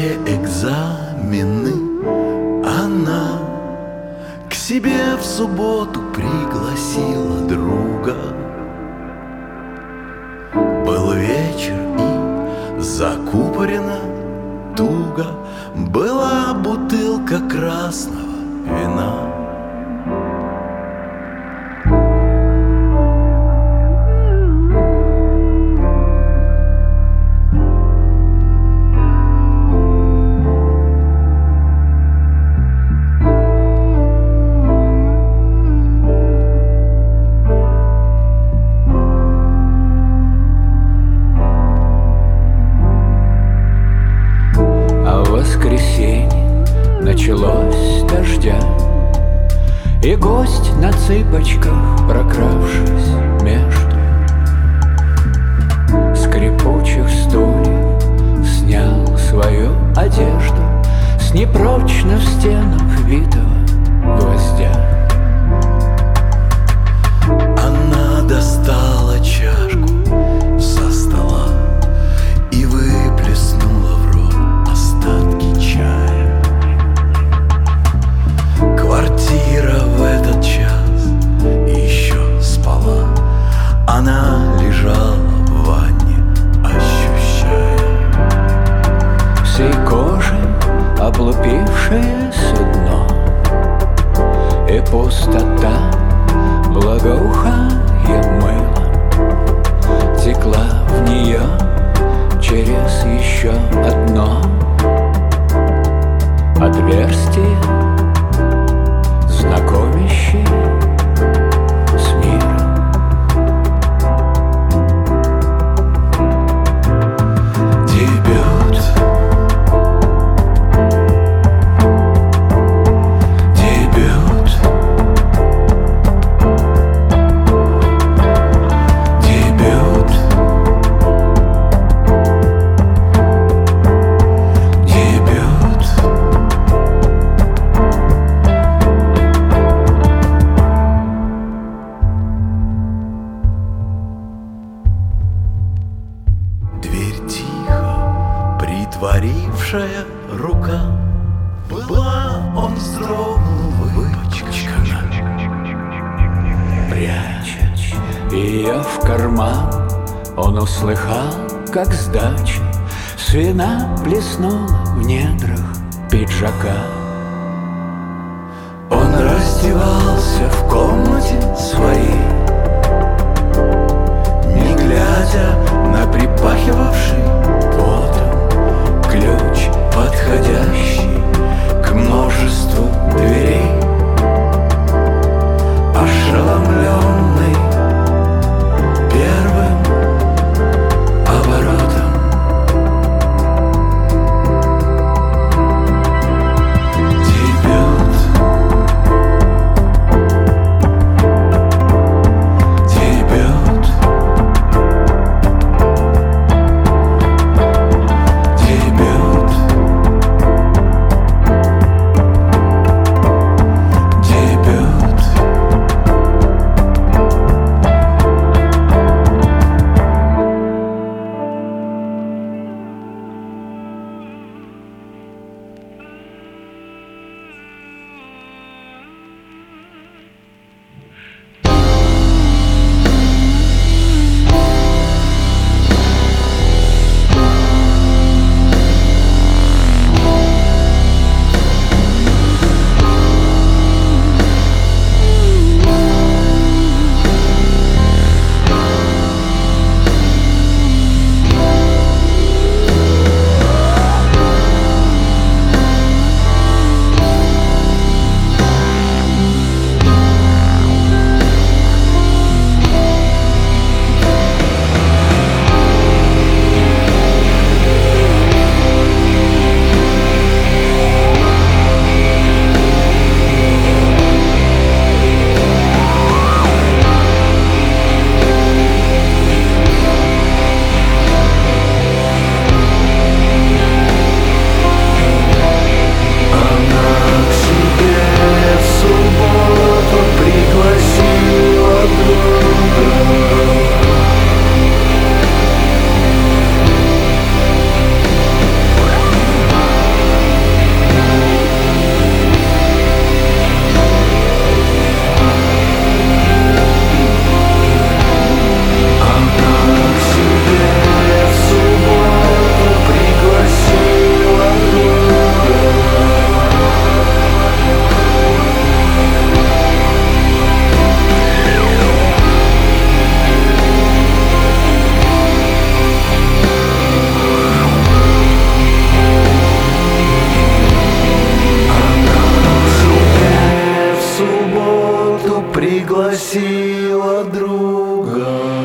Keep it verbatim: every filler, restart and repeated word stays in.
все экзамены она к себе в субботу пригласила друга. Был вечер и закупорено туго, была бутылка красного вина. Началось дождя, и гость на цыпочках, прокравшись между скрипучих стульев, снял свою одежду с непрочно в стенах витого гвоздя. Она достала чашку со стола и выплеснула в рот остатки чая. Квартира в этот час еще спала. Она лежала в ванне, ощущая всей кожей облупившееся дно, и пустота, благоухая мылом, текла в нее через еще одно отверстие, знакомящий с миром. Дебют, дебют, дебют, дебют. Дверь тихо притворившая рука, была, он вздрогнул, выпачкана. Пряча ее в карман, он услыхал, как сдача с вина плеснула в недрах пиджака. Он раздевался в комнате своей, не глядя на припахивавший потом ключ, подходящий к множеству дверей. Ошеломленный первым поворотом, пригласила друга.